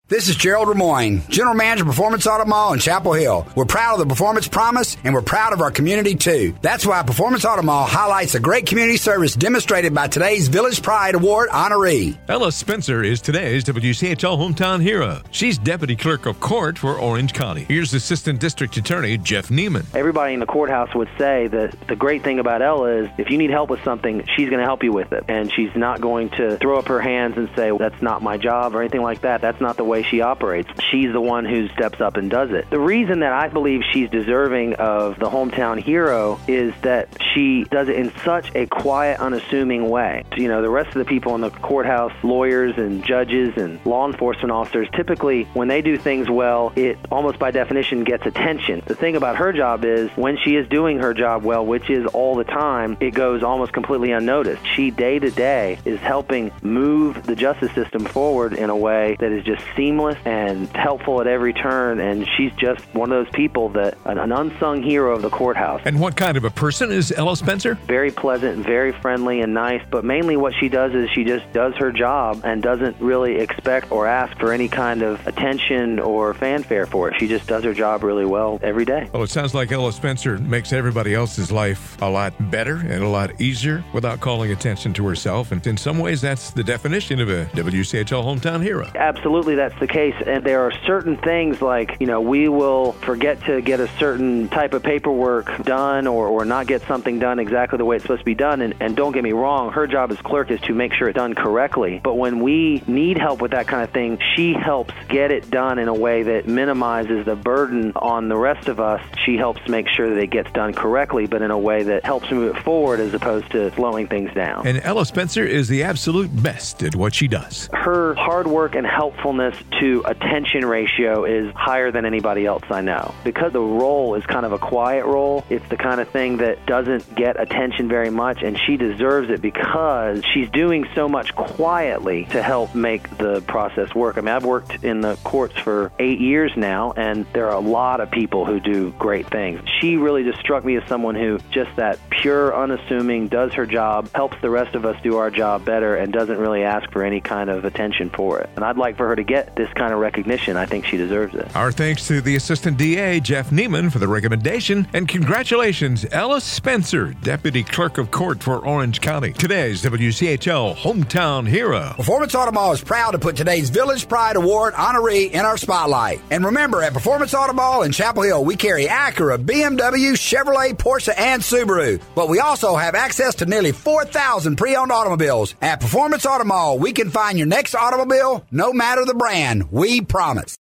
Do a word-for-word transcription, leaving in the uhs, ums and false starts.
This is Gerald Ramoyne, General Manager of Performance Auto Mall in Chapel Hill. We're proud of the Performance Promise, and we're proud of our community, too. That's why Performance Auto Mall highlights the great community service demonstrated by today's Village Pride Award honoree. Ella Spencer is today's W C H L Hometown Hero. She's Deputy Clerk of Court for Orange County. Here's Assistant District Attorney Jeff Neiman. Everybody in the courthouse would say that the great thing about Ella is if you need help with something, she's going to help you with it. And she's not going to throw up her hands and say, well, that's not my job or anything like that. That's not the way she operates. She's the one who steps up and does it. The reason that I believe she's deserving of the hometown hero is that she does it in such a quiet, unassuming way. You know, the rest of the people in the courthouse, lawyers and judges and law enforcement officers, typically when they do things well, it almost by definition gets attention. The thing about her job is when she is doing her job well, which is all the time, it goes almost completely unnoticed. She day to day is helping move the justice system forward in a way that is just seamless and helpful at every turn, and she's just one of those people that an, an unsung hero of the courthouse. And what kind of a person is Ella Spencer? Very pleasant, very friendly and nice, but mainly what she does is she just does her job and doesn't really expect or ask for any kind of attention or fanfare for it. She just does her job really well every day. Well, it sounds like Ella Spencer makes everybody else's life a lot better and a lot easier without calling attention to herself, and in some ways that's the definition of a W C H L hometown hero. Absolutely, that's the case. And there are certain things like, you know, we will forget to get a certain type of paperwork done or, or not get something done exactly the way it's supposed to be done. And, and don't get me wrong, her job as clerk is to make sure it's done correctly. But when we need help with that kind of thing, she helps get it done in a way that minimizes the burden on the rest of us. She helps make sure that it gets done correctly, but in a way that helps move it forward as opposed to slowing things down. And Ella Spencer is the absolute best at what she does. Her hard work and helpfulness to attention ratio is higher than anybody else I know. Because the role is kind of a quiet role, it's the kind of thing that doesn't get attention very much, and she deserves it because she's doing so much quietly to help make the process work. I mean, I've worked in the courts for eight years now, and there are a lot of people who do great things. She really just struck me as someone who just that pure, unassuming, does her job, helps the rest of us do our job better, and doesn't really ask for any kind of attention for it. And I'd like for her to get this kind of recognition. I think she deserves it. Our thanks to the Assistant D A, Jeff Neiman, for the recommendation, and congratulations, Ella Spencer, Deputy Clerk of Court for Orange County, today's W C H L Hometown Hero. Performance Auto Mall is proud to put today's Village Pride Award honoree in our spotlight. And remember, at Performance Auto Mall in Chapel Hill, we carry Acura, B M W, Chevrolet, Porsche, and Subaru. But we also have access to nearly four thousand pre-owned automobiles. At Performance Auto Mall, we can find your next automobile, no matter the brand. We promise.